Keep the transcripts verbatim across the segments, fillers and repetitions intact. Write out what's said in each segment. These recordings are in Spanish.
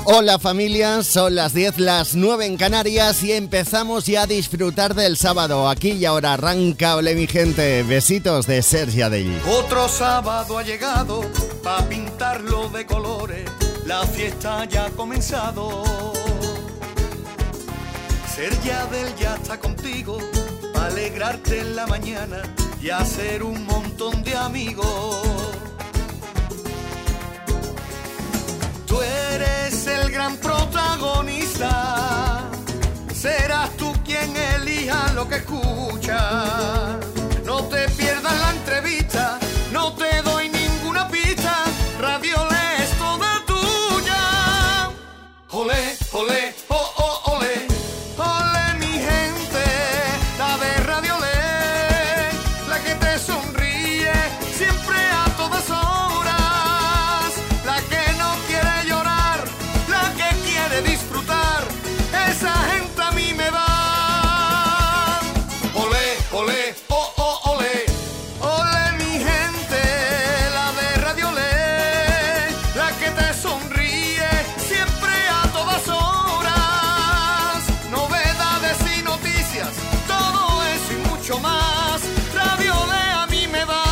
Hola familia, son las diez, las nueve en Canarias y empezamos ya a disfrutar del sábado. Aquí y ahora arranca Ole mi gente. Besitos de Sergi Adell. Otro sábado ha llegado pa' pintarlo de colores. La fiesta ya ha comenzado. Sergi Adell ya está contigo pa' alegrarte en la mañana y hacer un montón de amigos. Tú eres el gran protagonista, serás tú quien elija lo que escuchas. No te pierdas la entrevista, no te doy ninguna pista, Radio Le es toda tuya. Olé, olé, oh, oh, olé, olé mi gente, la de Radio Le, la que te sonríe siempre a todas horas. Disfrutar, esa gente a mí me va. Olé, olé, oh, oh, olé, olé mi gente, la de Radio Le, la que te sonríe siempre a todas horas. Novedades y noticias, todo eso y mucho más. Radio Le a mí me va.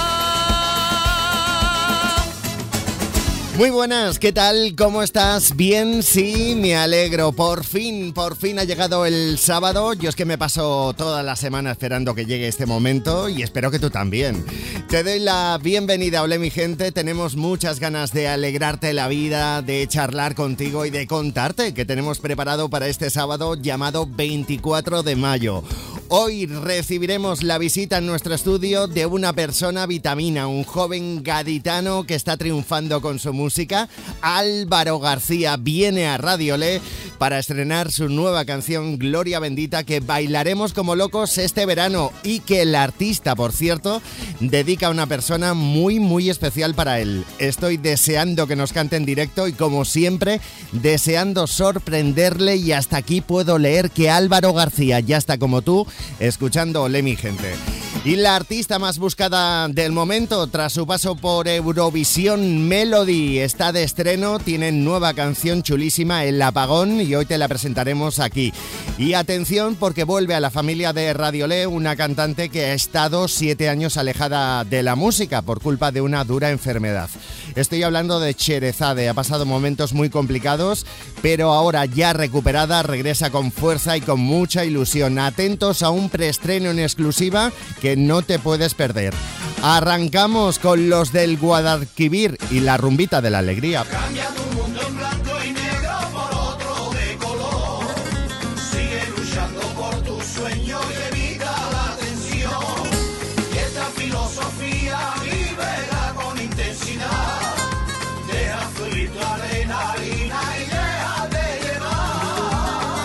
Muy buenas, ¿qué tal? ¿Cómo estás? ¿Bien? Sí, me alegro. Por fin, por fin ha llegado el sábado. Yo es que me paso toda la semana esperando que llegue este momento y espero que tú también. Te doy la bienvenida, Ole mi gente. Tenemos muchas ganas de alegrarte la vida, de charlar contigo y de contarte que tenemos preparado para este sábado llamado veinticuatro de mayo. Hoy recibiremos la visita en nuestro estudio de una persona vitamina, un joven gaditano que está triunfando con su música. Álvaro García viene a Radio Le para estrenar su nueva canción Gloria Bendita, que bailaremos como locos este verano y que el artista, por cierto, dedica a una persona muy muy especial para él. Estoy deseando que nos cante en directo y, como siempre, deseando sorprenderle, y hasta aquí puedo leer que Álvaro García ya está como tú escuchando Ole mi gente. Y la artista más buscada del momento tras su paso por Eurovisión, Melody, está de estreno, tiene nueva canción chulísima, El Apagón, y hoy te la presentaremos aquí. Y atención, porque vuelve a la familia de Radio Le una cantante que ha estado siete años alejada de la música por culpa de una dura enfermedad. Estoy hablando de Sherezade, ha pasado momentos muy complicados, pero ahora ya recuperada regresa con fuerza y con mucha ilusión. Atentos a un preestreno en exclusiva que no te puedes perder. Arrancamos con los del Guadalquivir y la rumbita de la alegría. Cambia tu mundo en blanco y negro por otro de color. Sigue luchando por tus sueños y evita la tensión. Y esta filosofía vívela con intensidad. Deja fluir tu adrenalina y déjate llevar.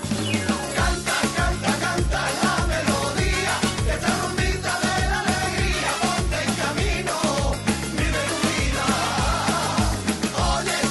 Canta, canta, canta la melodía de esta rumbita de la alegría. Ponte en camino, vive tu vida. Oye,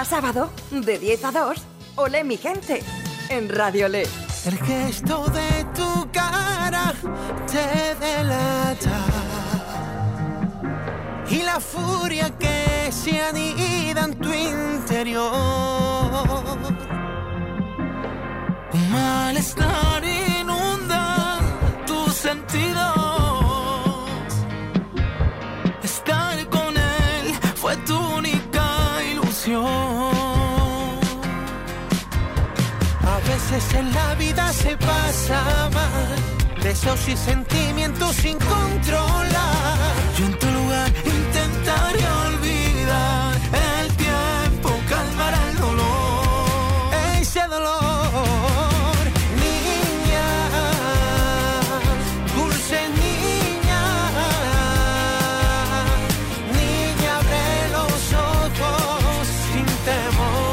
Cada sábado, de diez a dos, Olé mi gente, en Radio Olé. El gesto de tu cara te delata y la furia que se anida en tu interior. Un malestar inunda tus sentidos. Estar con él fue tu única ilusión. A veces en la vida se pasa mal, deseos y sentimientos sin controlar. Yo en tu lugar intentaría olvidar el tiempo, calmar el dolor, ese dolor. Niña, dulce niña, niña, abre los ojos sin temor.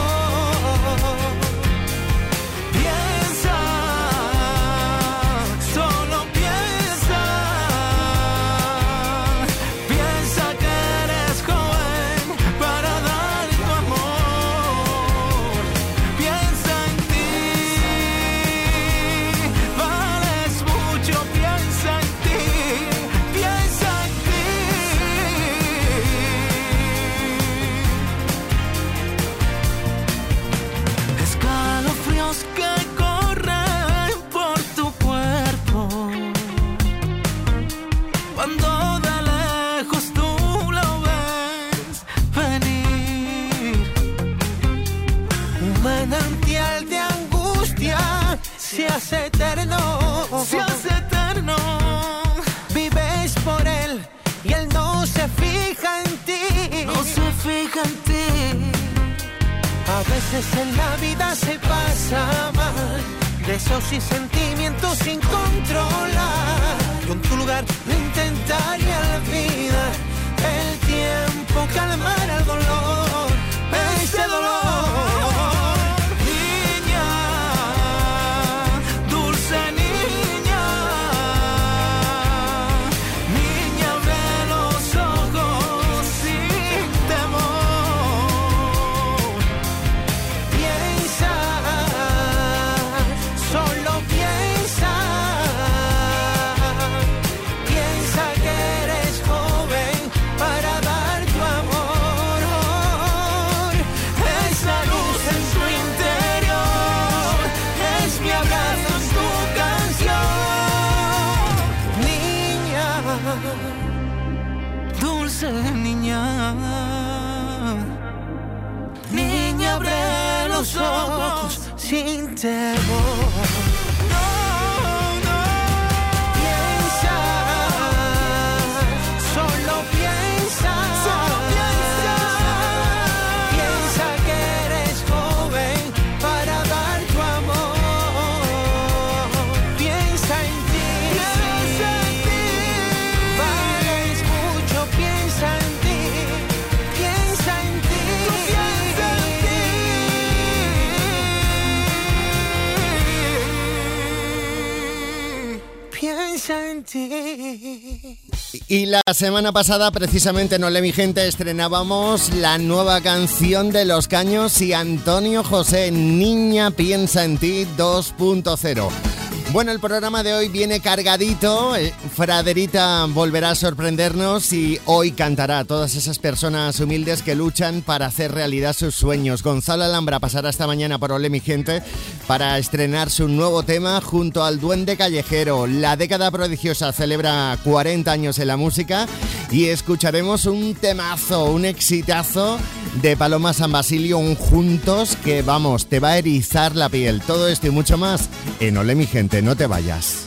Se hace eterno, se hace eterno. Vives por él y él no se fija en ti, no se fija en ti. A veces en la vida se pasa mal, deseos y sentimientos sin controlar. Yo en tu lugar lo intentaría olvidar, el tiempo calmar el dolor, ese dolor. Niña, niña, abre los ojos sin temor. No, no. Piensa, solo piensa, solo piensa. Piensa que eres joven para dar tu amor. Piensa en ti, piensa en ti. Vales mucho, piensa en ti. Piensa en ti, piensa en ti. Piensa en ti. Y la semana pasada, precisamente en Olé mi gente, estrenábamos la nueva canción de Los Caños y Antonio José, Niña piensa en ti dos punto cero. Bueno, el programa de hoy viene cargadito. Fraderita volverá a sorprendernos y hoy cantará a todas esas personas humildes que luchan para hacer realidad sus sueños. Gonzalo Alhambra pasará esta mañana por Olé mi gente para estrenar su nuevo tema junto al Duende Callejero. La década prodigiosa celebra cuarenta años en la música y escucharemos un temazo, un exitazo de Paloma San Basilio, un Juntos, que vamos, te va a erizar la piel. Todo esto y mucho más en Olé mi gente. No te vayas.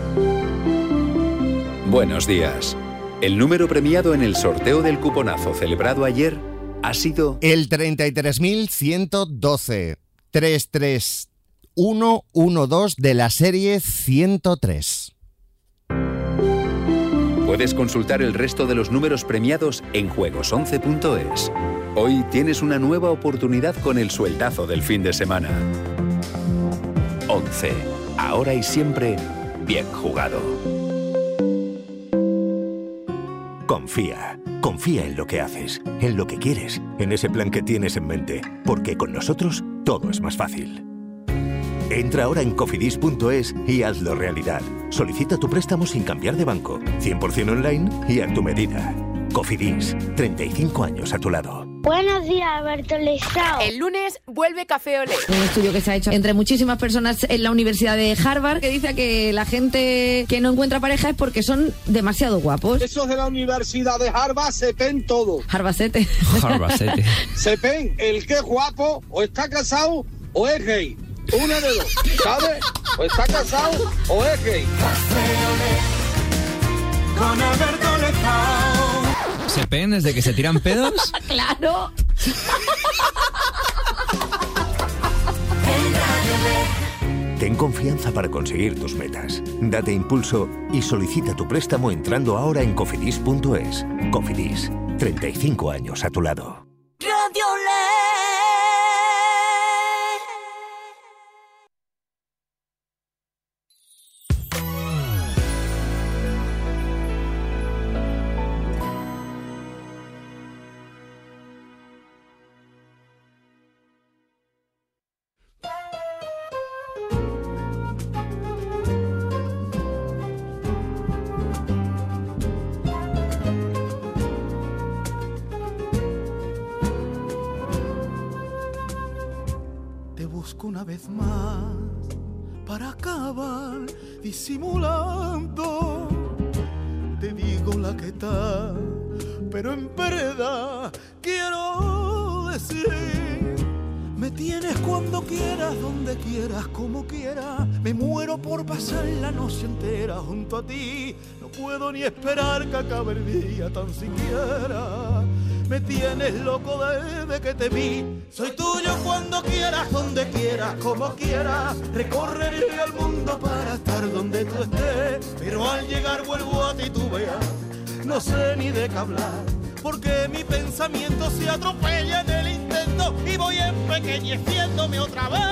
Buenos días. El número premiado en el sorteo del cuponazo celebrado ayer ha sido el treinta y tres mil ciento doce, tres tres uno uno dos de la serie ciento tres. Puedes consultar el resto de los números premiados en juegos once punto es. Hoy tienes una nueva oportunidad con el sueldazo del fin de semana. once. Ahora y siempre, bien jugado. Confía. Confía en lo que haces, en lo que quieres, en ese plan que tienes en mente, porque con nosotros todo es más fácil. Entra ahora en cofidis punto es y hazlo realidad. Solicita tu préstamo sin cambiar de banco, cien por ciento online y a tu medida. Cofidis, treinta y cinco años a tu lado. Buenos días, Alberto Lezao. El lunes vuelve Café Olé. Un estudio que se ha hecho entre muchísimas personas en la Universidad de Harvard que dice que la gente que no encuentra pareja es porque son demasiado guapos. Esos de la Universidad de Harvard se pen todo. Harvardete. Harvardete. Se pen el que es guapo, o está casado o es gay. Una de dos, ¿sabes? O está casado o es gay. Café Olé con Alberto Lezao. ¿Se pen desde que se tiran pedos? ¡Claro! Ten confianza para conseguir tus metas. Date impulso y solicita tu préstamo entrando ahora en cofidis punto es. Cofidis, treinta y cinco años a tu lado. Radio Olé. Una vez más para acabar disimulando, te digo la que está, pero en verdad quiero decir, me tienes cuando quieras, donde quieras, como quieras, me muero por pasar la noche entera junto a ti, no puedo ni esperar que acabe el día tan siquiera. Me tienes loco desde que te vi. Soy tuyo cuando quieras, donde quieras, como quieras. Recorreré el mundo para estar donde tú estés. Pero al llegar vuelvo a ti, tú veas, no sé ni de qué hablar. Porque mi pensamiento se atropella en el intento y voy empequeñeciéndome otra vez.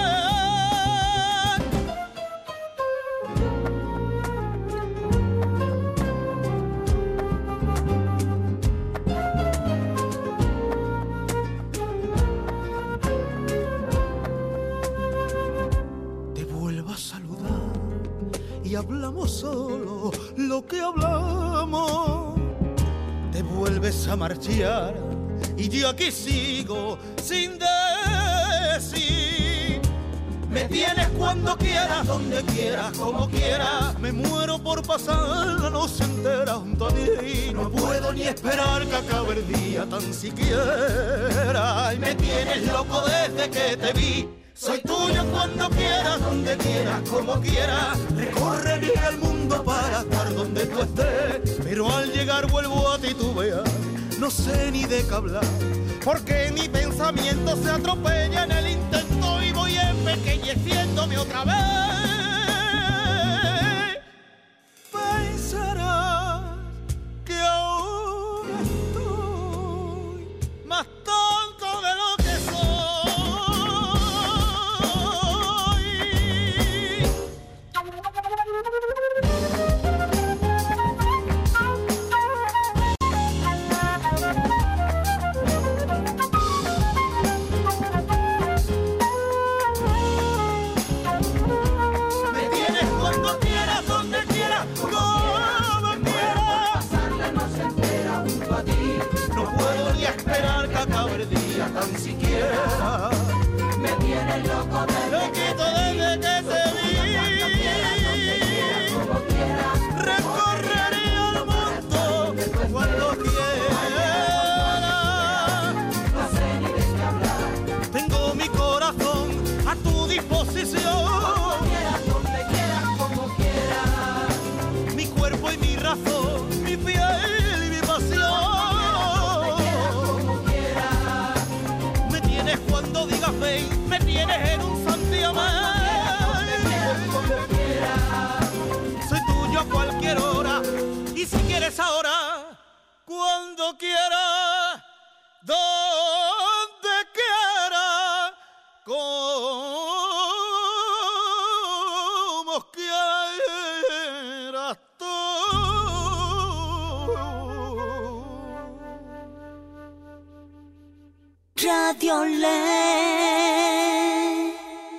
Y hablamos solo lo que hablamos. Te vuelves a marchar y yo aquí sigo sin decir. Me tienes cuando quieras, donde quieras, como quieras. Me muero por pasar la noche entera junto a ti. No puedo ni esperar que acabe el día tan siquiera. Y me tienes loco desde que te vi. Soy tuyo cuando quieras, donde quieras, como quieras. Recorreré el mundo para estar donde tú estés. Pero al llegar vuelvo a ti, tú veas, no sé ni de qué hablar. Porque mi pensamiento se atropella en el intento y voy empequeñeciéndome otra vez. Pensarás que ahora estoy más tonto de lo que soy. Esperar que acabe el día tan siquiera. Me tienes loco loquito desde que te vi. Recorrería el mundo cuando quiera. No sé ni de qué hablar. Tengo mi corazón a tu disposición. Cuando quieras, donde quieras, como quieras. Mi cuerpo y mi razón, mi piel y mi pasión. Cuando digas ven, me tienes en un santiamén. Soy tuyo a cualquier hora y si quieres ahora, cuando quieras, donde quieras, como quieras tú. Radiolé.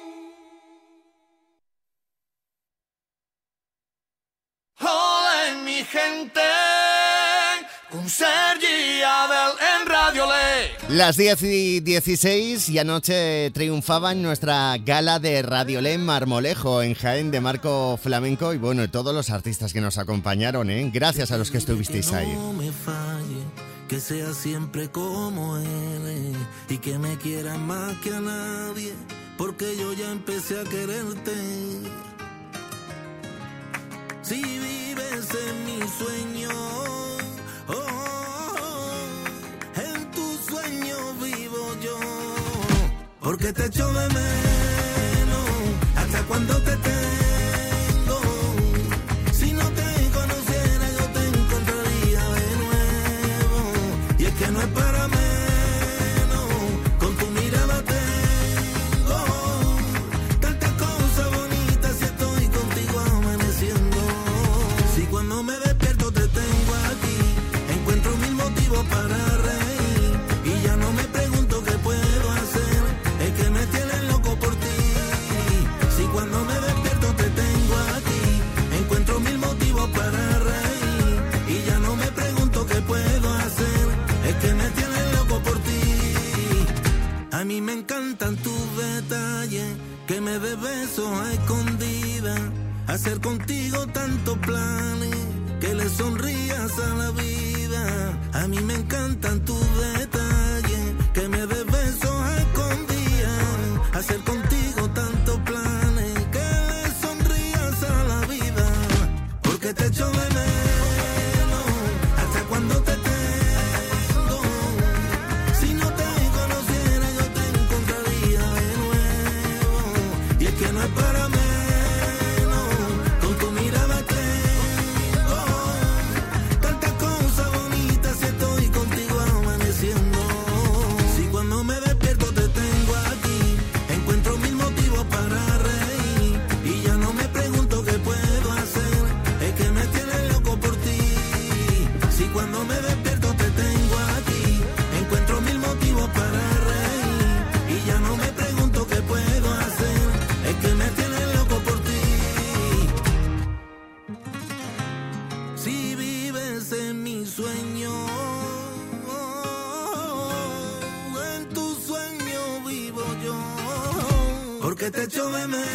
Hola mi gente, con Sergi y Abel en Radiolé. Las diez y dieciséis y anoche triunfaba en nuestra gala de Radiolé en Marmolejo, en Jaén, de Marco Flamenco, y bueno, todos los artistas que nos acompañaron, ¿eh? Gracias a los que estuvisteis ahí. Que no me falle, que sea siempre como él y que me quiera más que a nadie, porque yo ya empecé a quererte. Si vives en mi sueño, oh, oh, oh, en tu sueño vivo yo, porque te echo de menos hasta cuando te tengo. Si no te conociera yo te encontraría de nuevo, y es que no es para menos, con tu mirada tengo tantas cosas bonitas si estoy contigo amaneciendo. Si cuando me despierto te tengo aquí, encuentro mil motivos para reír, y ya no me pregunto qué puedo hacer, es que me tienes loco por ti. Si cuando me despierto te tengo aquí, encuentro mil motivos para reír, y ya no me pregunto qué puedo hacer, es que me tienes loco por ti. A mí me encantan tus detalles, que me des besos a escondidas, hacer contigo tantos planes, que le sonrías a la vida. A mí me encantan tus detalles, que me des besos a escondidas, hacer contigo tantos planes, que le sonrías a la vida, porque te echo de menos hasta cuando te tengo. Si no te conociera yo te encontraría de nuevo, y es que no es para mí. Porque te echo de menos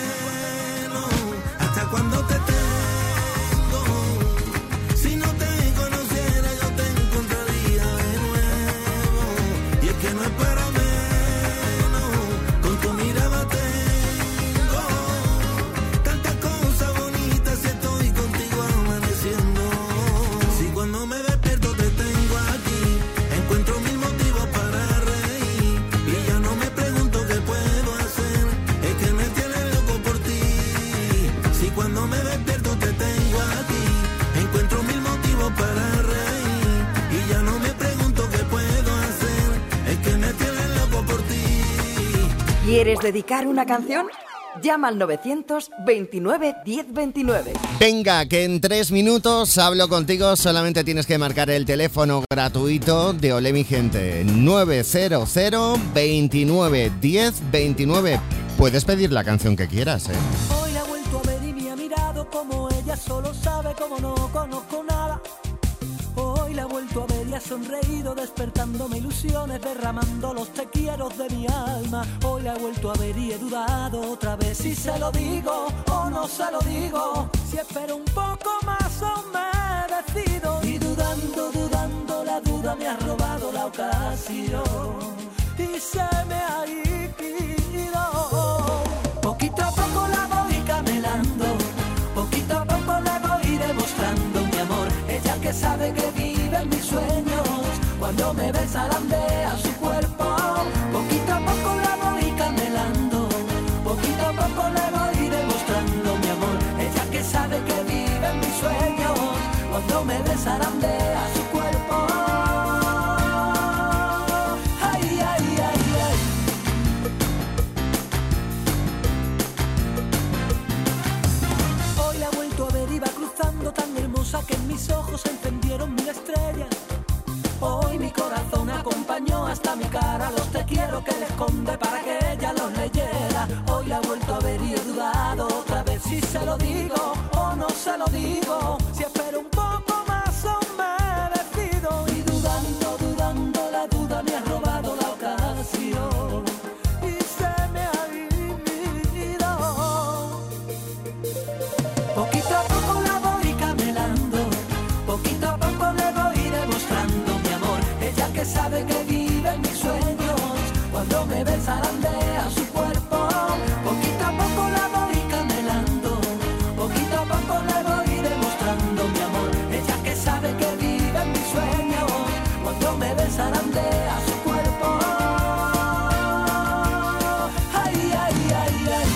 hasta cuando te tengo. Si no te conociera yo te encontraría de nuevo, y es que no es para menos, con tu mirada tengo tantas cosas bonitas si estoy contigo amaneciendo. Si cuando me despierto te tengo aquí, encuentro mil motivos para reír, y ya no me pregunto qué puedo hacer, es que me tienes loco por ti. Si cuando me despierto te tengo aquí, encuentro mil motivos para reír, y ya no me pregunto qué puedo hacer, es que me tienes loco por ti. ¿Quieres dedicar una canción? Llama al novecientos veintinueve diez veintinueve. Venga, que en tres minutos hablo contigo. Solamente tienes que marcar el teléfono gratuito de Olé mi gente, nueve cero cero veintinueve diez veintinueve. Puedes pedir la canción que quieras, ¿eh? Hoy la he vuelto a ver y me ha mirado como ella solo sabe, como no conozco nada. Hoy la he vuelto a ver y ha sonreído, despertándome ilusiones, derramando los te quiero de mi alma. Hoy la he vuelto a ver y he dudado otra vez si se lo digo o no se lo digo, si espero un poco más o me decido. Y dudando, dudando, la duda me ha robado la ocasión y se me ha ido. Poquito a poco la voy camelando, poquito a poco la voy demostrando mi amor. Ella que sabe que vive en mis sueños, cuando me besa landea su cuerpo. Poquito a poco la voy camelando, poquito a poco le voy demostrando mi amor. Ella que sabe que vive en mis sueños, cuando me besa landea su cuerpo. Ay, ay, ay, ay. Hoy la he vuelto a ver, iba cruzando tan hermosa que en mis ojos se encendieron mil estrellas. Hoy mi corazón acompañó hasta mi cara los te quiero que le esconde para que ella los leyera. Hoy la he vuelto a ver y he dudado otra vez si se lo digo o no se lo digo. Si espero un poco más o me decido. Y dudando, dudando, la duda me ha robado la ocasión y se me ha ido. Poquito a poco la voy camelando, poquito a poco le voy demostrando mi amor. Ella que sabe que vive en mis sueños, cuando me ve zarandea su cuerpo. Poquito a poco la voy camelando, poquito a poco le voy demostrando mi amor. Ella que sabe que vive en mis sueños, cuando me ve zarandea su cuerpo. Ay, ay, ay, ay.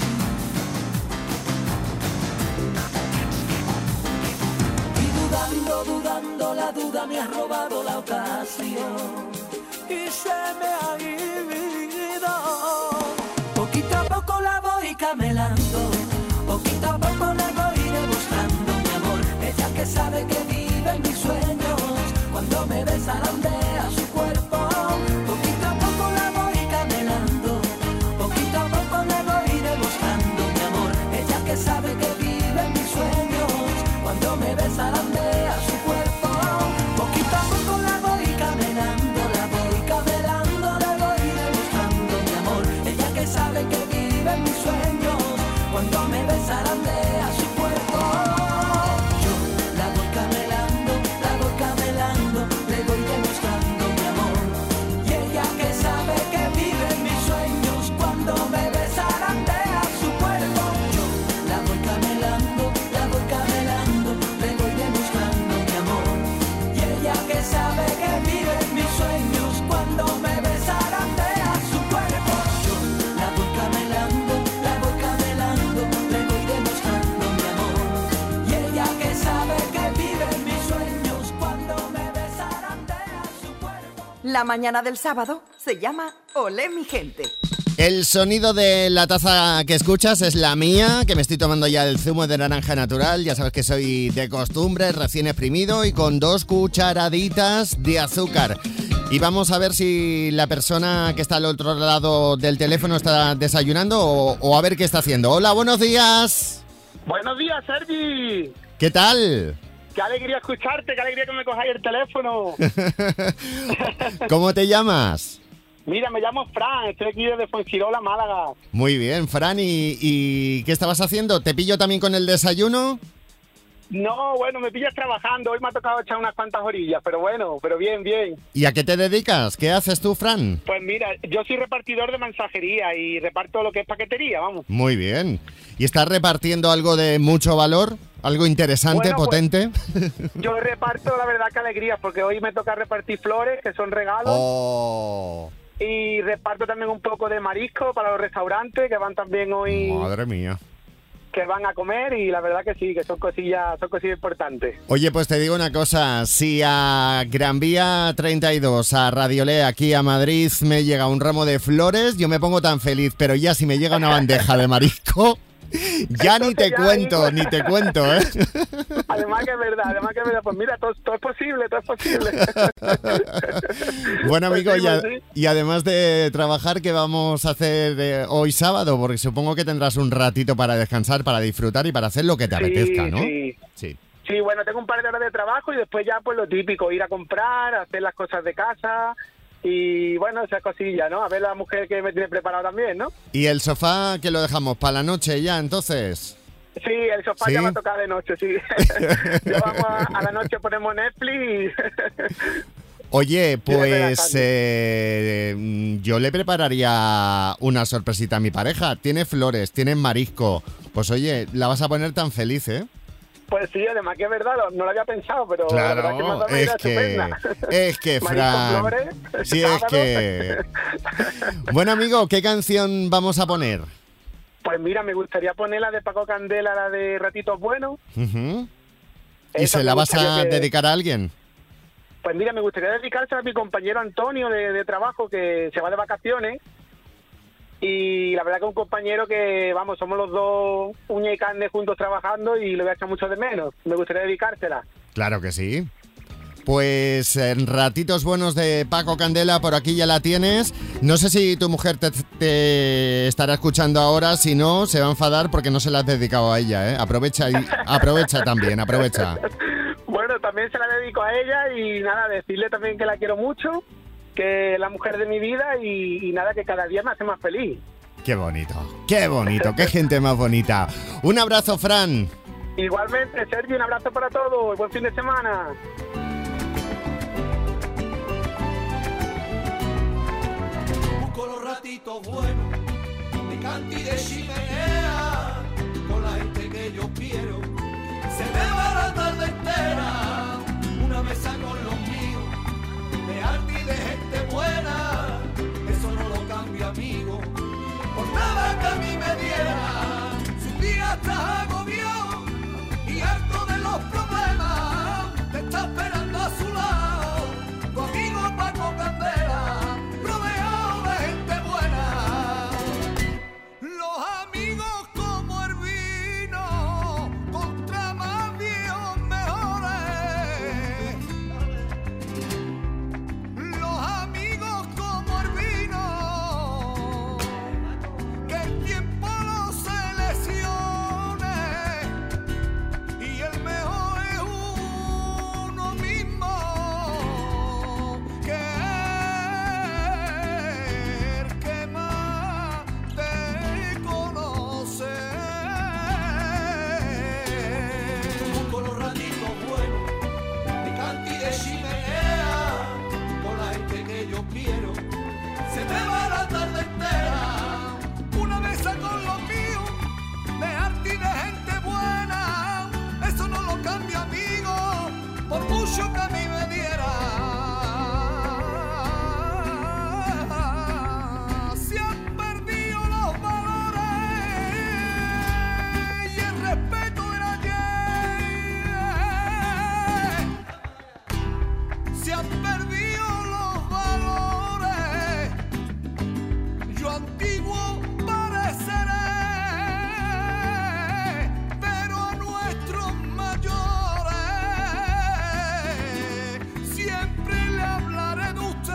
Y dudando, dudando, la duda me ha robado la ocasión y se me ha ido. Poquito a poco la voy camelando, poquito a poco le voy demostrando mi amor. Ella que sabe que vive en mis sueños, cuando me ve zarandea su cuerpo. Poquito a poco la voy camelando, poquito a poco le voy demostrando mi amor. Ella que sabe que vive en mis sueños, cuando me ve zarandea su cuerpo. Poquito a poco la voy camelando, la voy camelando, le voy demostrando mi amor. Ella que sabe que vive en mis sueños, cuando me ve zarandea su cuerpo. Yo la voy camelando, la voy camelando, le voy demostrando mi amor. Y ella que sabe que vive en mis sueños, cuando me ve zarandea su cuerpo. Yo la voy camelando, la voy camelando, le voy demostrando mi amor. Y ella que sabe que vive en mis sueños, cuando me ve zarandea su cuerpo. Yo la voy camelando, la voy camelando, le voy demostrando mi amor. Y ella que sabe que vive en mis sueños, cuando me ve zarandea su cuerpo. La mañana del sábado se llama Olé mi gente. El sonido de la taza que escuchas es la mía, que me estoy tomando ya el zumo de naranja natural. Ya sabes que soy de costumbre, recién exprimido y con dos cucharaditas de azúcar. Y vamos a ver si la persona que está al otro lado del teléfono está desayunando o, o a ver qué está haciendo. Hola, buenos días. Buenos días, Sergi. ¿Qué tal? Qué alegría escucharte, qué alegría que me cojáis el teléfono. ¿Cómo te llamas? Mira, me llamo Fran, estoy aquí desde Fuengirola, Málaga. Muy bien, Fran, ¿y, y qué estabas haciendo? ¿Te pillo también con el desayuno? No, bueno, me pillas trabajando, hoy me ha tocado echar unas cuantas orillas, pero bueno, pero bien, bien. ¿Y a qué te dedicas? ¿Qué haces tú, Fran? Pues mira, yo soy repartidor de mensajería y reparto lo que es paquetería, vamos. Muy bien. ¿Y estás repartiendo algo de mucho valor? ¿Algo interesante, Bueno, pues, potente? Yo reparto, la verdad, que alegría, porque hoy me toca repartir flores, que son regalos. Oh. Y reparto también un poco de marisco para los restaurantes, que van también hoy... Madre mía. Que van a comer y la verdad que sí, que son cosillas, son cosillas importantes. Oye, pues te digo una cosa, si a Gran Vía treinta y dos, a Radiolé, aquí a Madrid, me llega un ramo de flores, yo me pongo tan feliz, pero ya si me llega una bandeja de marisco, ya ni te cuento, ahí, ni te cuento, ¿eh? Además que es verdad, además que es verdad, pues mira, todo, todo es posible, todo es posible. Bueno, amigo, Pues sí, y, a- pues sí. y además de trabajar, ¿qué vamos a hacer eh, hoy sábado? Porque supongo que tendrás un ratito para descansar, para disfrutar y para hacer lo que te Sí, apetezca, ¿no? sí. Sí. Sí, bueno, tengo un par de horas de trabajo y después ya pues lo típico, ir a comprar, hacer las cosas de casa y bueno, esas cosillas, ¿no? A ver la mujer que me tiene preparado también, ¿no? ¿Y el sofá que lo dejamos para la noche ya, entonces? Sí, el sofá ¿Sí? ya va a tocar de noche, sí. Ya vamos a, a la noche ponemos Netflix y... Oye, Tírame la pues carne. eh, mm, yo le prepararía una sorpresita a mi pareja. Tiene flores, tiene marisco. Pues oye, la vas a poner tan feliz, ¿eh? Pues sí, además que es verdad, lo- no lo había pensado, pero la verdad que me ha dado Claro, una es idea que, estupenda. es que, Marisco, Fran, flores, sí, es sábado. que... Bueno, amigo, ¿qué canción vamos a poner? Pues mira, me gustaría poner la de Paco Candela, la de Ratitos Buenos. Ujú. ¿Y Esa se me la vas a gustaría que- dedicar a alguien? Pues mira, me gustaría dedicársela a mi compañero Antonio de, de trabajo, que se va de vacaciones. Y la verdad que un compañero que, vamos, somos los dos uña y carne juntos trabajando y lo voy a echar mucho de menos. Me gustaría dedicársela. Claro que sí. Pues en ratitos buenos de Paco Candela, por aquí ya la tienes. No sé si tu mujer te, te estará escuchando ahora, si no, se va a enfadar porque no se la has dedicado a ella, ¿eh? Aprovecha, y, aprovecha también, aprovecha. Bueno, también se la dedico a ella y nada, decirle también que la quiero mucho, que es la mujer de mi vida y, y nada, que cada día me hace más feliz. Qué bonito, qué bonito, qué gente más bonita. Un abrazo, Fran. Igualmente, Sergio, un abrazo para todos, buen fin de semana. Busco los ratitos buenos de canti de chimenea con la gente que yo quiero. Se me va la tarde entera, una mesa con los míos, de arte y de gente buena, eso no lo cambio, amigo, por nada que a mí me diera. Si un día estás agobiado y harto de los problemas, te está esperando a su lado tu amigo Paco Candela, rodeado de gente buena. Los amigos como el vino, contra más viejos mejores. Los amigos como el vino, que el tiempo los seleccione, y el mejor es uno mismo, que el que más te conoce. Busco los ratitos buenos de canti de chimenea con la gente que yo quiero. Se me va la tarde entera, una mesa con los míos, de arte y de gente buena, eso no lo cambio, amigo, por mucho que a mí me diera. Se han perdido los valores y el respeto del ayer. Se han perdido los valores, yo antiguo pareceré, pero a nuestros mayores siempre le hablaré de usted.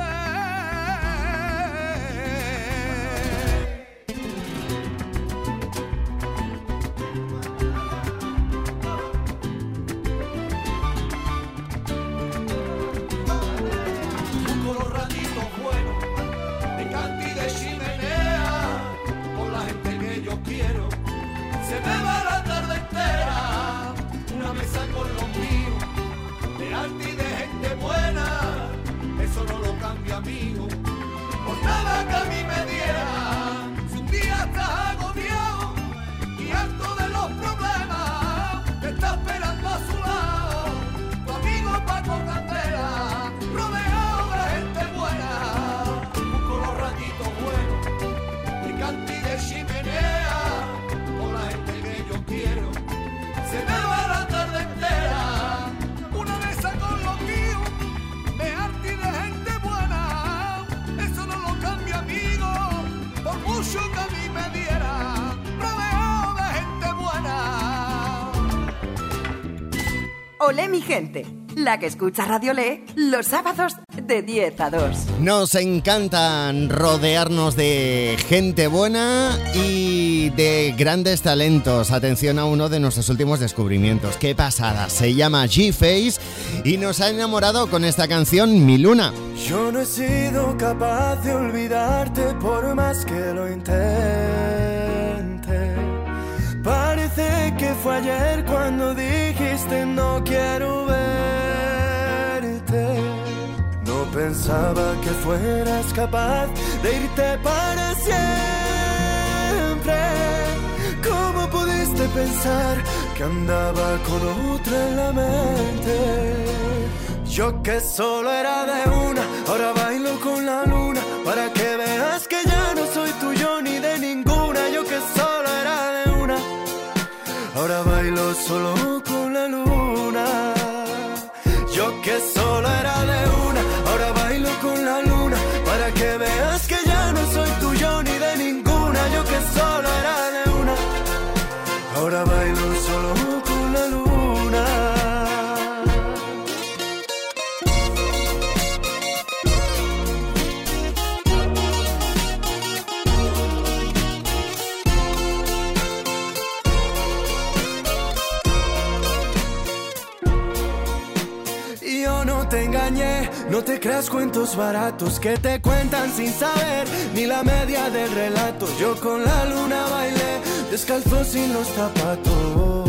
Busco los ratitos buenos de canti de chimenea con la gente que yo quiero. Se me va la tarde entera, una mesa con los míos, de arte y de gente buena, eso no lo cambio, amigo, por nada que a mí me diera. Si un día estás agobiado y harto de los problemas, te está esperando a su lado tu amigo Paco Candela, rodeado de gente buena. Busco los ratitos buenos de canti de chimenea con la gente que yo quiero. Se me va la tarde entera, una mesa con los míos, de arte y de gente buena, eso no lo cambia, amigo, por mucho que a mí me diera, rodeado de gente buena. Olé mi gente, la que escucha Radio Olé los sábados de diez a dos. Nos encantan rodearnos de gente buena y de grandes talentos. Atención a uno de nuestros últimos descubrimientos. ¡Qué pasada! Se llama G-Face y nos ha enamorado con esta canción, Mi Luna. Yo no he sido capaz de olvidarte por más que lo intente. Parece que fue ayer cuando dijiste no quiero verte. No pensaba que fueras capaz de irte para siempre. ¿Cómo pudiste pensar que andaba con otra en la mente? Yo que solo era de una, ahora bailo con la luna, para que veas que ya no soy tuyo ni de ninguna. Yo que solo era de una, ahora bailo solo con la luna. Yo que solo era de una, ahora bailo con la luna, para que veas que ya no soy tuyo ni de ninguna. Yo que solo era de una, ahora bailo solo con la luna. No te creas cuentos baratos que te cuentan sin saber ni la media del relato. Yo con la luna bailé descalzo sin los zapatos.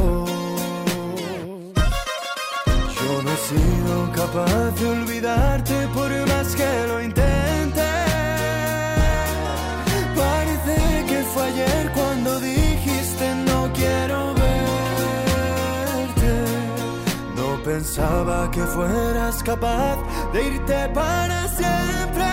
Yo no he sido capaz de olvidarte por más que lo intenté. Parece que fue ayer cuando dijiste no quiero verte. No pensaba que fueras capaz de irte para siempre.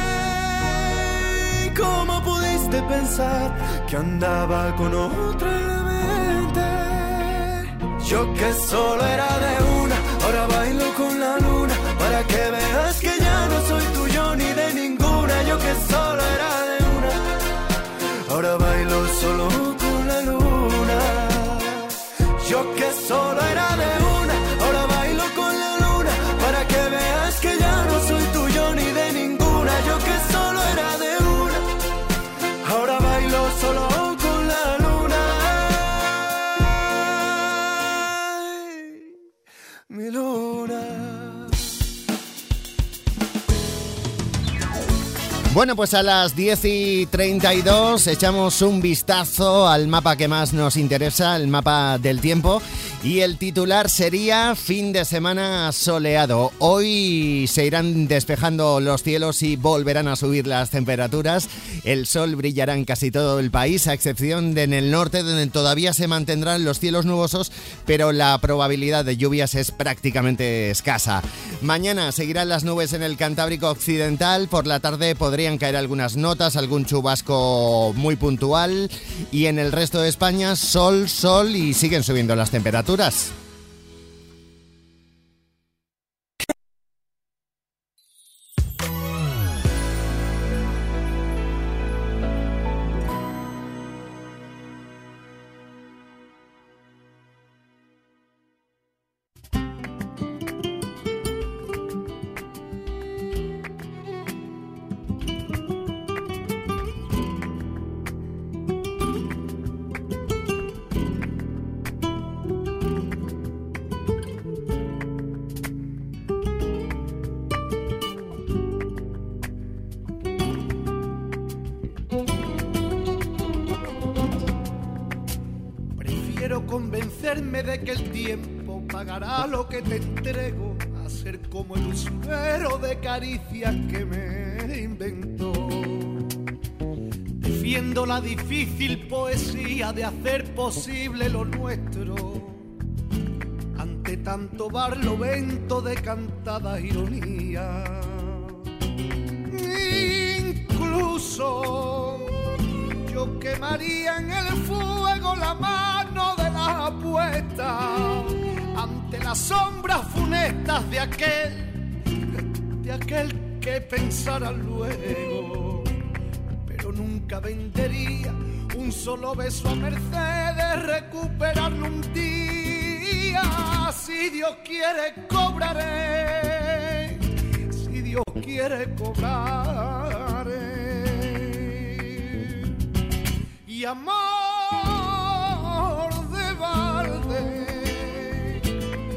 ¿Cómo pudiste pensar que andaba con otra en la mente? Yo que solo era de una, ahora bailo con la luna, para que veas que ya no soy tuyo ni de ninguna. Yo que solo era de una, ahora bailo solo con la luna. Yo que solo era de una, ahora bailo con la luna, para que veas que ya no soy tuyo ni de ninguna. Yo que solo era de una, ahora bailo solo con la luna. Mi luna. Bueno, pues a las diez y treinta y dos echamos un vistazo al mapa que más nos interesa, el mapa del tiempo, y el titular sería fin de semana soleado. Hoy se irán despejando los cielos y volverán a subir las temperaturas. El sol brillará en casi todo el país, a excepción de en el norte, donde todavía se mantendrán los cielos nubosos, pero la probabilidad de lluvias es prácticamente escasa. Mañana seguirán las nubes en el Cantábrico occidental, por la tarde podrían caer algunas notas, algún chubasco muy puntual, y en el resto de España sol, sol y siguen subiendo las temperaturas. Convencerme de que el tiempo pagará lo que te entrego, a ser como el usurero de caricias que me inventó. Defiendo la difícil poesía de hacer posible lo nuestro, ante tanto barlovento de cantada ironía. Incluso yo quemaría en el fuego la mano de la apuesta ante las sombras funestas de aquel, de aquel que pensara luego, pero nunca vendería un solo beso a merced de recuperarlo un día. Si Dios quiere cobraré, si Dios quiere cobraré. Y amor de balde,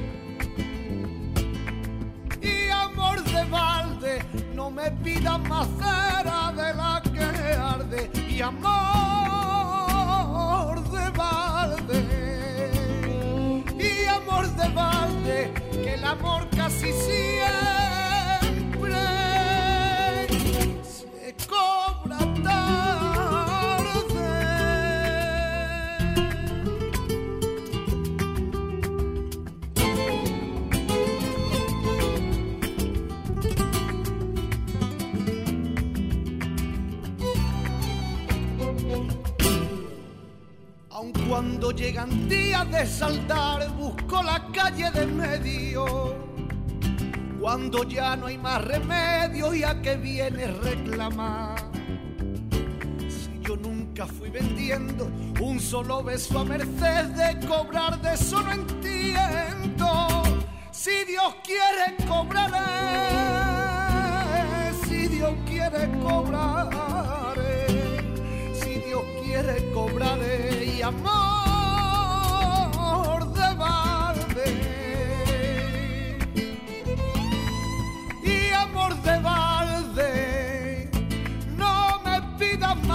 y amor de balde, no me pidas más cera de la que arde. Y amor de balde, y amor de balde, que el amor casi siempre se cobra tarde. Aun cuando llegan días de saldar, busco la calle de medio. Cuando ya no hay más remedio, ¿y a qué vienes reclamar? Si yo nunca fui vendiendo un solo beso a merced de cobrar, de eso no entiendo. Si Dios quiere cobraré, si Dios quiere cobraré, si Dios quiere cobraré. Y amor de balde, y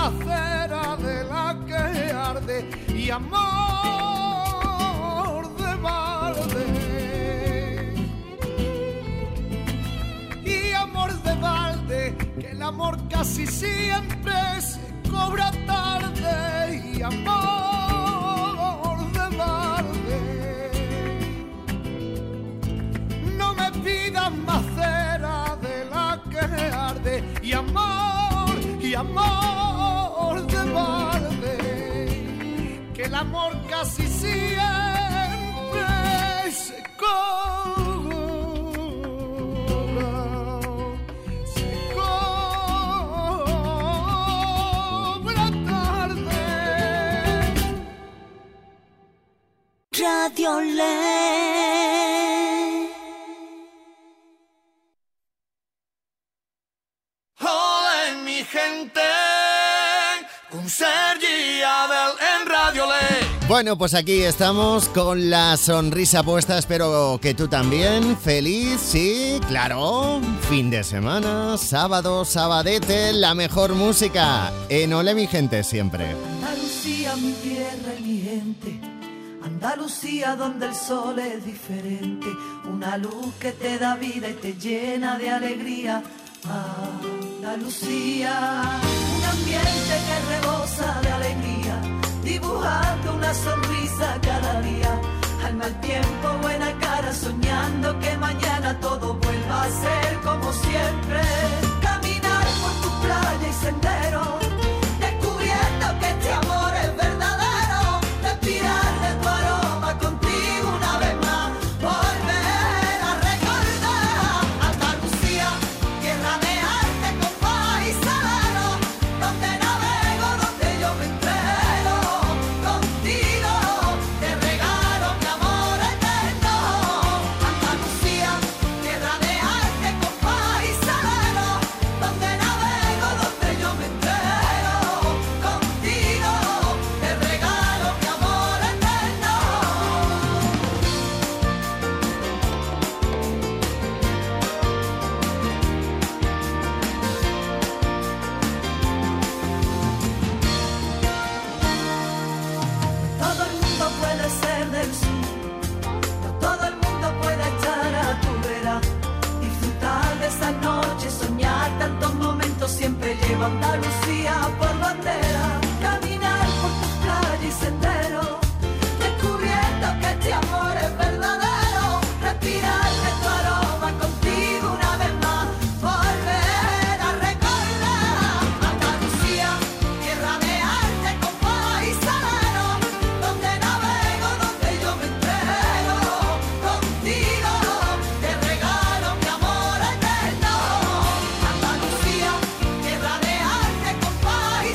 más cera de la que arde y amor de balde. Y amor de balde, que el amor casi siempre se cobra tarde. Y amor de balde, no me pidas más cera de la que arde. Y amor, y amor de balde, que el amor casi siempre se cobra, se cobra tarde. Radio Ley. Hola mi gente, con Sergi y Abel en Radio Ley. Bueno, pues aquí estamos con la sonrisa puesta, espero que tú también. Feliz, sí, claro. Fin de semana, sábado, sabadete, la mejor música. En Ole mi gente siempre. Andalucía, mi tierra y mi gente. Andalucía, donde el sol es diferente. Una luz que te da vida y te llena de alegría. Andalucía, un ambiente que rebosa de alegría, dibujando una sonrisa cada día. Al mal tiempo, buena cara, soñando que mañana todo vuelva a ser como siempre. Caminar por tu playa y sendero, descubriendo que este amor es verdadero. Respirar de tu aroma contigo una vez más. Volver a recordar Andalucía, tierra de arte con paz y salero, donde navego, donde yo me entrego. Contigo te regalo mi amor eterno. Andalucía, tierra de arte con paz y salero, donde navego, donde yo me entrego. Contigo te regalo mi amor eterno. Todo el mundo puede ser del sur, no todo el mundo puede estar a tu vera. Disfrutar de esas noches, soñar tantos momentos, siempre lleva Andalucía por bandera. Caminar por tus playas y senderos, descubriendo que este amor es verdadero. Respirar de tu aroma contigo una vez más. Volver a recordar Andalucía, tierra de arte con paz y salero, donde navego, donde yo me entrego. Contigo te regalo mi amor eterno. Andalucía, tierra de arte con paz y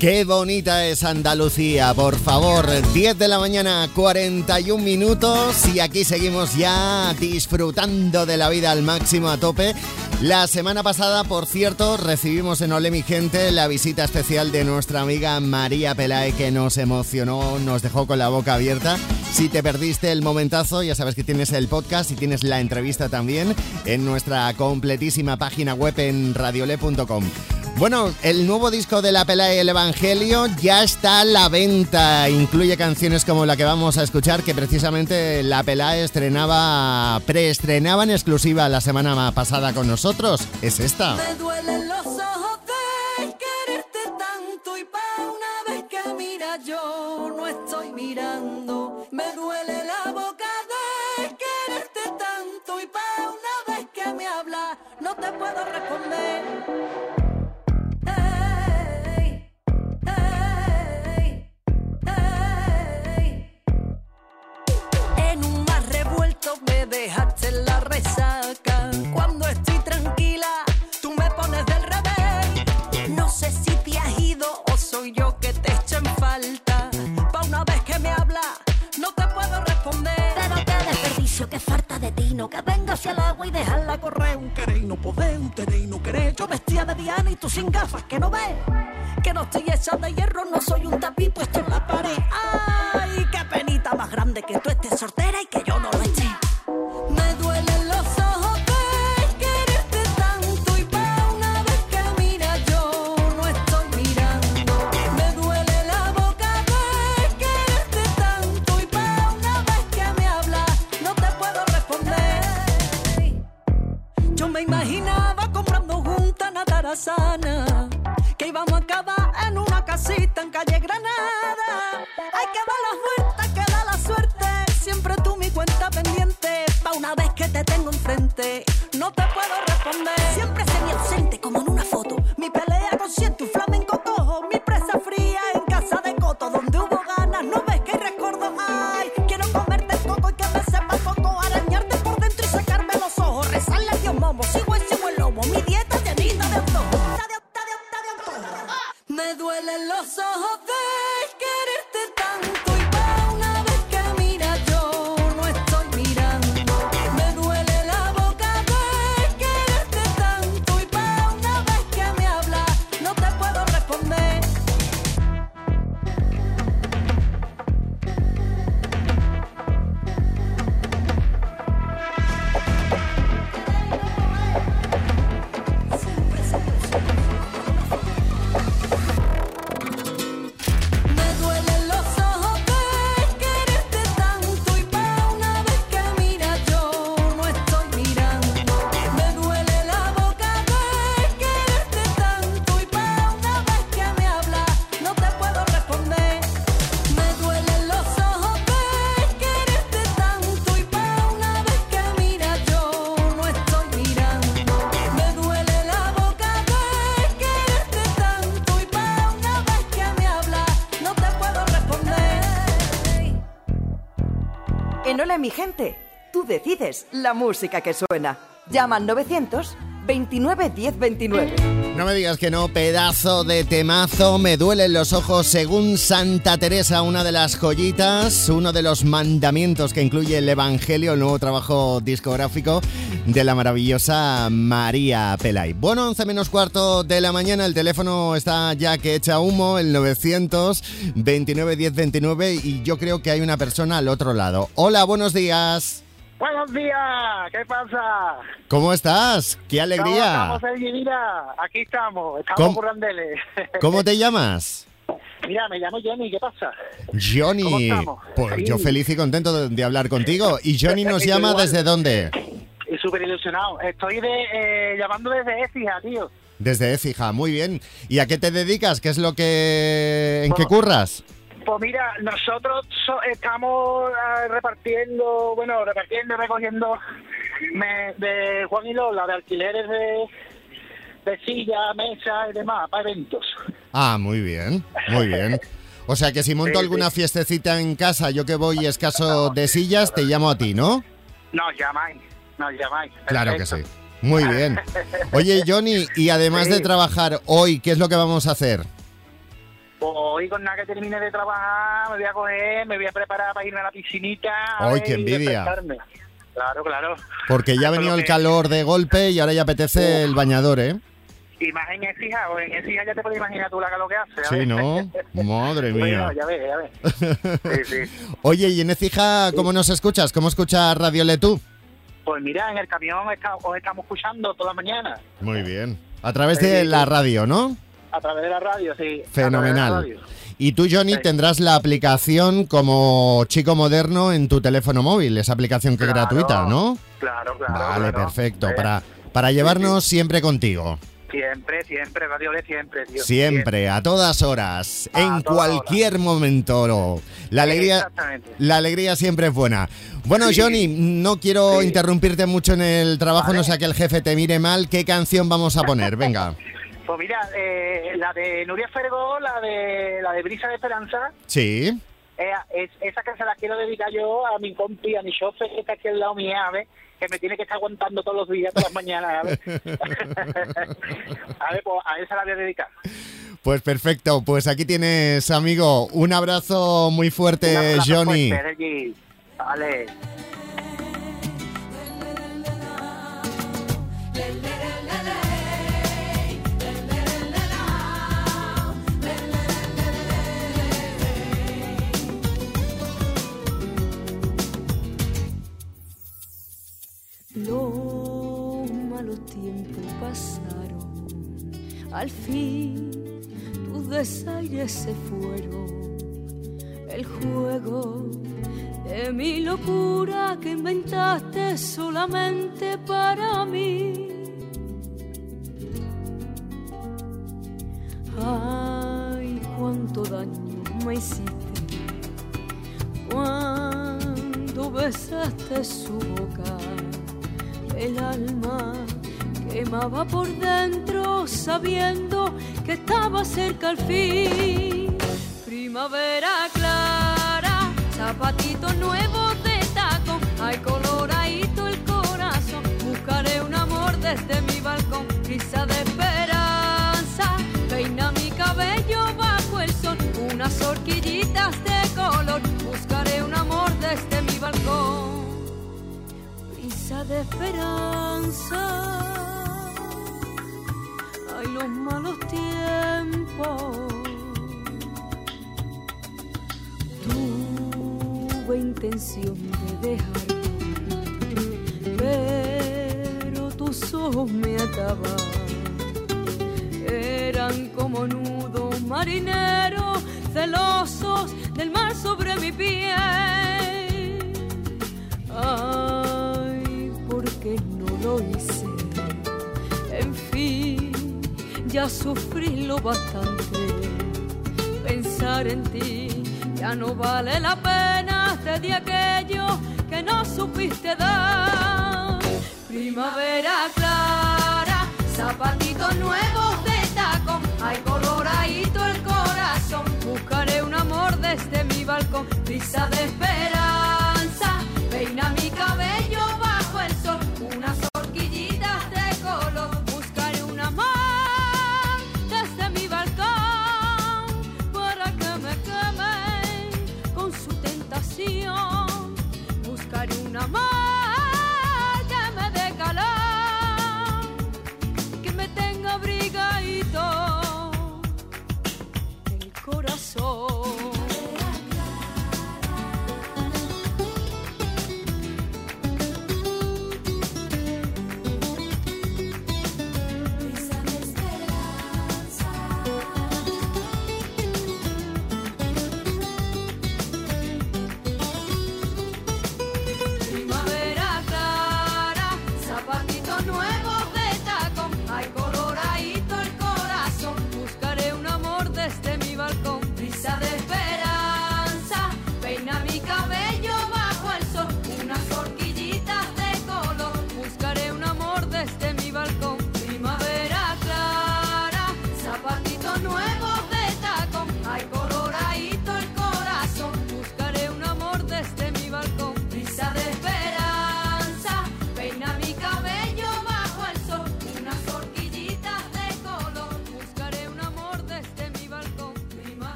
Qué bonita es Andalucía, por favor. diez de la mañana, cuarenta y un minutos y aquí seguimos ya disfrutando de la vida al máximo, a tope. La semana pasada, por cierto, recibimos en Ole mi gente la visita especial de nuestra amiga María Pelae, que nos emocionó, nos dejó con la boca abierta. Si te perdiste el momentazo, ya sabes que tienes el podcast y tienes la entrevista también en nuestra completísima página web en radiole punto com. Bueno, el nuevo disco de La Pelae, El Evangelio, ya está a la venta. Incluye canciones como la que vamos a escuchar, que precisamente La Pelae estrenaba, preestrenaba en exclusiva la semana pasada con nosotros. Es esta. Me duelen los ojos de quererte tanto y pa' una vez que mira yo no estoy mirando. Me duele la boca de quererte tanto y pa' una vez que me habla no te puedo responder. Me dejaste en la resaca. Cuando estoy tranquila, tú me pones del revés. No sé si te has ido o soy yo que te echo en falta. Pa' una vez que me habla, no te puedo responder. Pero qué desperdicio, qué falta de tino. Que venga hacia el agua y dejarla correr. Un querer y no poder, un tener y no querer. Yo vestida de Diana y tú sin gafas, que no ves. Que no estoy hecha de hierro, no soy un tapiz puesto en la pared. Ay, qué penita más grande que tú estés soltera y que yo no lo esté. Me duelen los ojos de quererte tanto y pa' una vez que mira yo no estoy mirando. Me duele la boca de quererte tanto y pa' una vez que me habla no te puedo responder. Yo me imaginaba comprando juntas una tarazana, que íbamos a acabar en una casita en calle Granada. Hay que dar la vuelta, que da la suerte. Siempre tú mi cuenta pendiente. Pa' una vez que te tengo enfrente, no te puedo responder. Siempre semi ausente como en una foto. Mi pelea consciente, un flamenco cojo. Mi presa fría en casa de Coto, donde hubo ganas. No ves que hay recuerdo. Ay, quiero comerte el coco y que me sepa poco. Arañarte por dentro y sacarme los ojos. Rezarle a Dios momo, sigo el sigo el lobo. Mi dieta llenita de antojo. Me duelen los ojos de quererte tanto y pa' una vez que mira yo no estoy mirando. Me duele la boca de quererte tanto y pa' una vez que me habla no te puedo responder. En Hola mi gente, tú decides la música que suena. Llama al novecientos veintinueve diez veintinueve. No me digas que no, pedazo de temazo. Me duelen los ojos según Santa Teresa, una de las joyitas, uno de los mandamientos que incluye el Evangelio, el nuevo trabajo discográfico de la maravillosa María Pelae. Bueno, once menos cuarto de la mañana, el teléfono está ya que echa humo, el novecientos veintinueve diez veintinueve, y yo creo que hay una persona al otro lado. Hola, buenos días. Buenos días, ¿qué pasa? ¿Cómo estás? ¡Qué alegría! Estamos, estamos en mira, aquí estamos, estamos ¿Cómo? por Randeles. ¿Cómo te llamas? Mira, me llamo Johnny, ¿qué pasa? Johnny, ¿Cómo estamos? pues Sí. yo feliz y contento de, de hablar contigo. ¿Y Johnny nos llama desde dónde? Súper ilusionado, estoy de, eh, llamando desde Écija, tío. Desde Écija, muy bien. ¿Y a qué te dedicas? ¿Qué es lo que... en qué curras? Pues mira, nosotros so- estamos eh, repartiendo, bueno, repartiendo, recogiendo me- de Juan y Lola, de alquileres de, de sillas, mesas y demás, para eventos. Ah, muy bien, muy bien. O sea que si monto Sí, alguna sí. fiestecita en casa, yo que voy escaso de sillas, te llamo a ti, ¿no? Nos llamáis, nos llamáis. Claro que sí. Perfecto. Muy bien. Oye, Johnny, y además Sí. de trabajar hoy, ¿qué es lo que vamos a hacer? Pues hoy con nada que termine de trabajar, me voy a coger, me voy a preparar para irme a la piscinita. ¡Ay, ver, qué y envidia! refrescarme. Claro, claro. Porque ya ha venido el calor de golpe y ahora ya apetece el bañador, ¿eh? Y más en Écija, o en Écija ya te puedes imaginar tú la calor que hace. Sí, ¿no? Madre mía. Bueno, ya ves, ya ves. Sí, sí. Oye, y en Écija, ¿cómo nos escuchas? ¿Cómo escuchas Radio Letú? Pues mira, en el camión está, os estamos escuchando toda la mañana. Muy bien. A través de la radio, ¿no? A través de la radio, sí. Fenomenal. Y tú, Johnny, sí. tendrás la aplicación como chico moderno en tu teléfono móvil, esa aplicación que es claro, gratuita, ¿no? Claro, claro. Vale, claro. perfecto. Sí. Para, para llevarnos sí, sí. siempre contigo. Siempre, siempre, Radio Le, siempre, tío. Siempre, siempre, a todas horas, a en todas cualquier horas. momento. No. La alegría, la alegría siempre es buena. Bueno, sí. Johnny, no quiero sí. interrumpirte mucho en el trabajo, vale. no sea que el jefe te mire mal. ¿Qué canción vamos a poner? Venga. Pues mira, eh, la de Nuria Fergó, la de la de Brisa de Esperanza. Sí. Eh, es, esa que se la quiero dedicar yo a mi compi, a mi chofer que está aquí al lado mío, ¿ves? Que me tiene que estar aguantando todos los días, todas las mañanas, a ver. A ver, pues a esa la voy a dedicar. Pues perfecto, pues aquí tienes, amigo, un abrazo muy fuerte, un abrazo Johnny. Fuerte, vale. Los malos tiempos pasaron, al fin tus desaires se fueron. El juego de mi locura que inventaste solamente para mí. Ay, cuánto daño me hiciste cuando besaste su boca. El alma quemaba por dentro sabiendo que estaba cerca al fin. Primavera clara, zapatitos nuevos de tacón, hay coloradito el corazón. Buscaré un amor desde mi balcón, brisa de esperanza, peina mi cabello bajo el sol, unas horquillitas de color. Buscaré un amor desde mi balcón, de esperanza. Ay, los malos tiempos. Tuve intención de dejarte, pero tus ojos me ataban. Eran como nudos marineros celosos del mar sobre mi piel. Ay, porque no lo hice. En fin, ya sufrí lo bastante. Pensar en ti ya no vale la pena. Te di aquello que no supiste dar. Primavera clara, zapatitos nuevos de tacón, hay coloradito el corazón. Buscaré un amor desde mi balcón, brisa de esperanza, peina mi cabello bajo el sol, unas horquillitas de color. Buscaré un amor desde mi balcón para que me quemen con su tentación. Buscaré un amor que me dé calor, que me tenga abrigadito el corazón.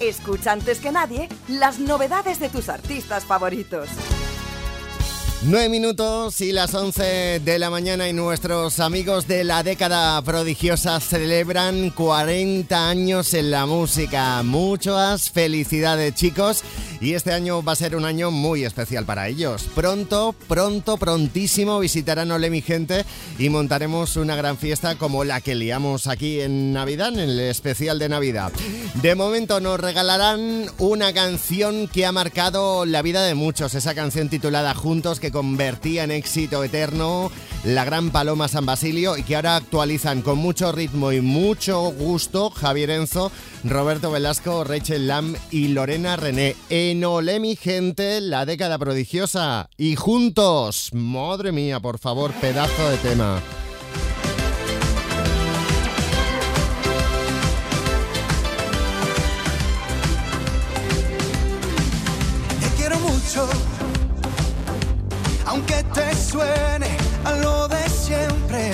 Escucha antes que nadie las novedades de tus artistas favoritos. Nueve minutos y las once de la mañana y nuestros amigos de la década prodigiosa celebran cuarenta años en la música. Muchas felicidades, chicos, y este año va a ser un año muy especial para ellos. Pronto, pronto, prontísimo visitarán Olé mi gente y montaremos una gran fiesta como la que liamos aquí en Navidad, en el especial de Navidad. De momento nos regalarán una canción que ha marcado la vida de muchos, esa canción titulada Juntos, que convertía en éxito eterno la gran Paloma San Basilio y que ahora actualizan con mucho ritmo y mucho gusto Javier Enzo, Roberto Velasco, Rachel Lam y Lorena René. En Olé mi gente, la década prodigiosa y Juntos. Madre mía, por favor, pedazo de tema. Te quiero mucho, aunque te suene a lo de siempre.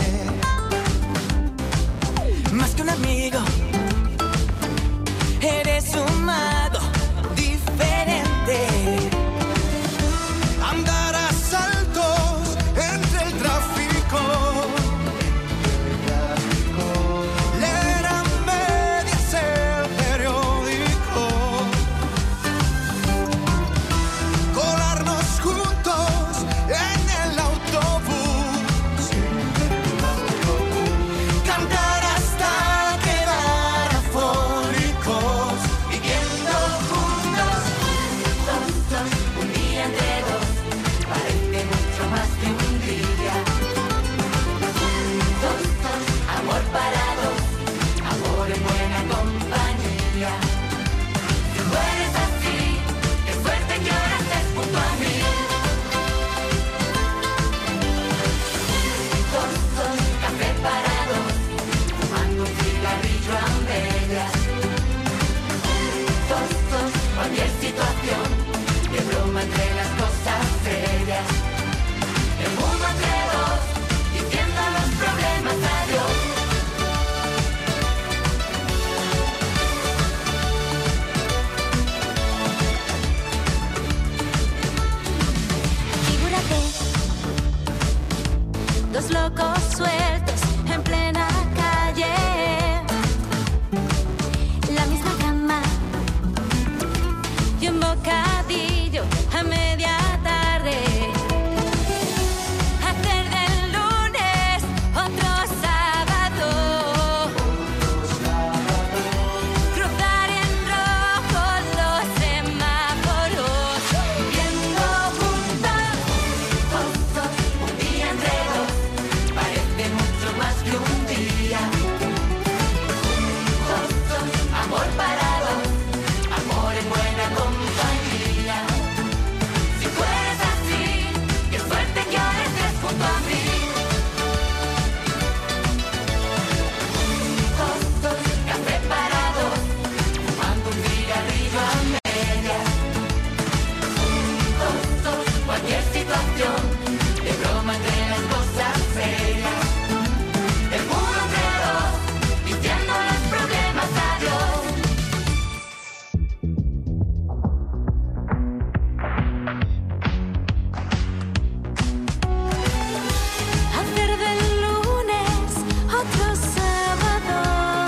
Más que un amigo, eres un mago diferente. Andar a saltos entre el tráfico, leer a medias el periódico, colarnos juntos en el autobús, cantar hasta quedar afónicos, viviendo juntos, juntos, un día entre dos, parece mucho más que un día. Juntos, amor para dos, amor en buena compañía. Si tú eres así, qué suerte que ahora estés junto a mí. Juntos, café para dos, fumando un cigarrillo a medias. Juntos, cualquier situación, de broma entre las cosas serias. El mundo entre dos, diciendo a los problemas adiós. Figúrate, dos locos sueltos en plena calle, la misma cama y un bocadillo a media tarde. Hacer del lunes otro sábado, cruzar en rojo los semáforos, viendo juntos, juntos, un día entre dos, parece mucho más que un día. Juntos, amor para dos, amor en buena compañía. Si tú eres así, qué suerte que ahora estés junto a mí. Juntos, café para dos, fumando un cigarrillo a medias. Juntos, cualquier situación, de broma entre las cosas serias. El mundo entre dos, diciendo a los problemas adiós. Hacer del lunes otro sábado,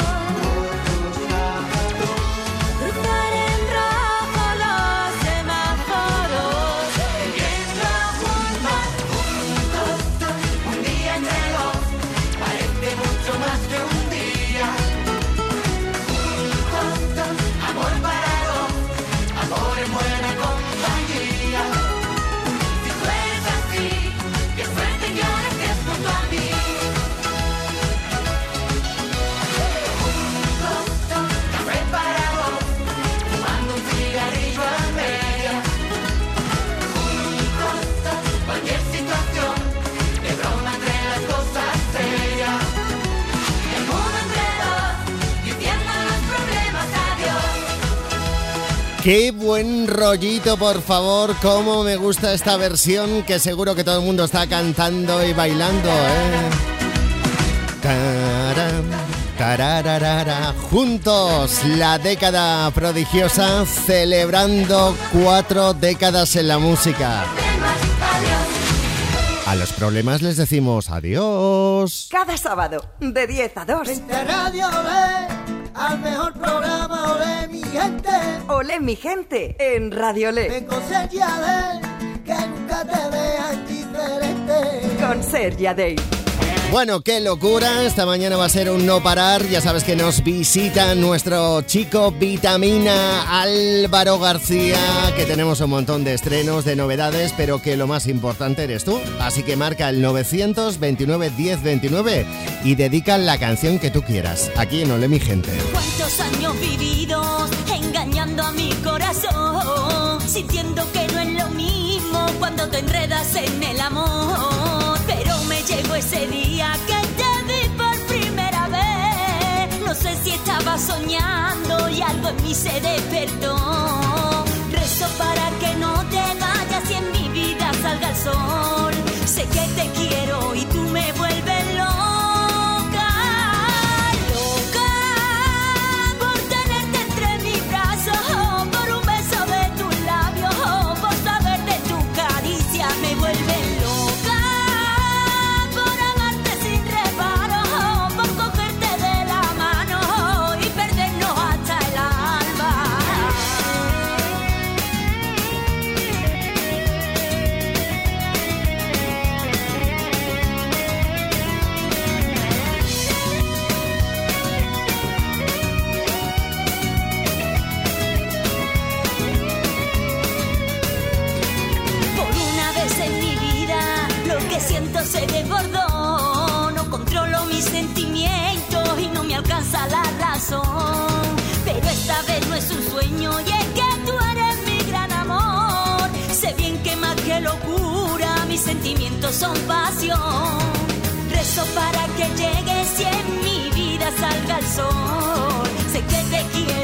cruzar en rojo los semáforos, viendo juntos, juntos, un día entre dos, parece mucho más que un día. Juntos, amor para dos, amor en buena compañía. Si tú eres así, qué suerte que ahora estés junto a mí. Juntos, café para dos, fumando un cigarrillo a medias. Juntos, cualquier situación, de broma entre las cosas serias. El mundo entre dos, diciendo a los problemas adiós. Qué buen rollito, por favor, cómo me gusta esta versión que seguro que todo el mundo está cantando y bailando, ¿eh? Taram. Tarararara. Juntos, la década prodigiosa, celebrando cuatro décadas en la música. A los problemas les decimos adiós. Cada sábado, de diez a dos. Vente Radio Olé, al mejor programa Olé, mi gente. Olé, mi gente, en Radio Olé. Ven con Sergi Adel, que nunca te veas diferente. Con Sergi Adel. Bueno, qué locura, esta mañana va a ser un no parar, ya sabes que nos visita nuestro chico Vitamina Álvaro García, que tenemos un montón de estrenos, de novedades, pero que lo más importante eres tú, así que marca el novecientos veintinueve diez veintinueve y dedica la canción que tú quieras, aquí en Olé mi gente. ¿Cuántos años vividos engañando a mi corazón, sintiendo que no es lo mismo cuando te enredas en el amor? Pero me llegó ese día que te vi por primera vez. No sé si estaba soñando y algo en mí se despertó. Rezo para que no te vayas y en mi vida salga el sol. Sé que te quiero y tú me vuelves loca. Loca por tenerte entre mis brazos, por un beso de tus labios, por saber de tu caricia. Me vuelves loca. Siento se desbordó, no controlo mis sentimientos y no me alcanza la razón. Pero esta vez no es un sueño y es que tú eres mi gran amor. Sé bien que más que locura mis sentimientos son pasión. Rezo para que llegues y en mi vida salga el sol. Sé que te quiero